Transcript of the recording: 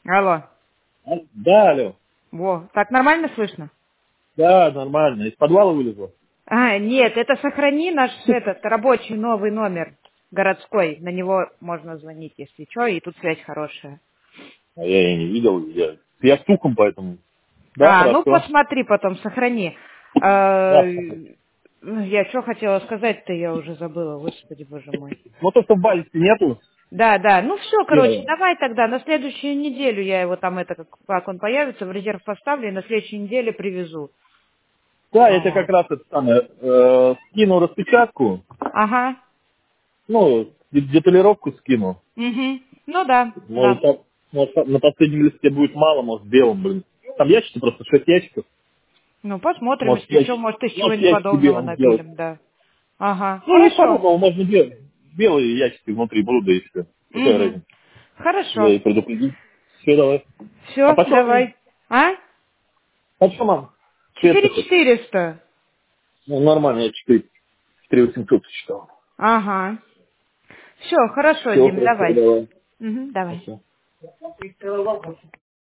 Алло. Да, алло. Во, так нормально слышно? Да, нормально. Из подвала вылезла. Нет, это сохрани наш этот рабочий новый номер городской. На него можно звонить, если что, и тут связь хорошая. А я и не видел. Я с тухом, поэтому. Да, Ну хорошо. посмотри потом, сохрани. Да. Я что хотела сказать-то, я уже забыла, господи, боже мой. Ну, то, что в базе нету. Да, ну все, короче, Первое. давай тогда на следующую неделю я его там, как он появится, в резерв поставлю и на следующей неделе привезу. Да, я тебе как Вот. раз это самое, скину распечатку, Ага. ну, деталировку скину. Угу. Ну да. Может, на последнем листе будет мало, может, белым, блин. Там ящики просто 6 ящиков. Ну, посмотрим, Может, если что, может, из чего-нибудь ящики подобного белым сделать. напилим, да. Ага, Ну, не хорошо. подобного, можно белые ящики внутри будут, да и все. Какая Угу. разница? Я Хорошо. и предупредил. Все, давай. А Все, почем они? давай. А? Почем, мам? Цвет хоть. 4400. Ну, нормально, я 4800 считал. Ага. Все, хорошо, Все, Дим, хорошо, давай. давай. Угу, давай. Хорошо.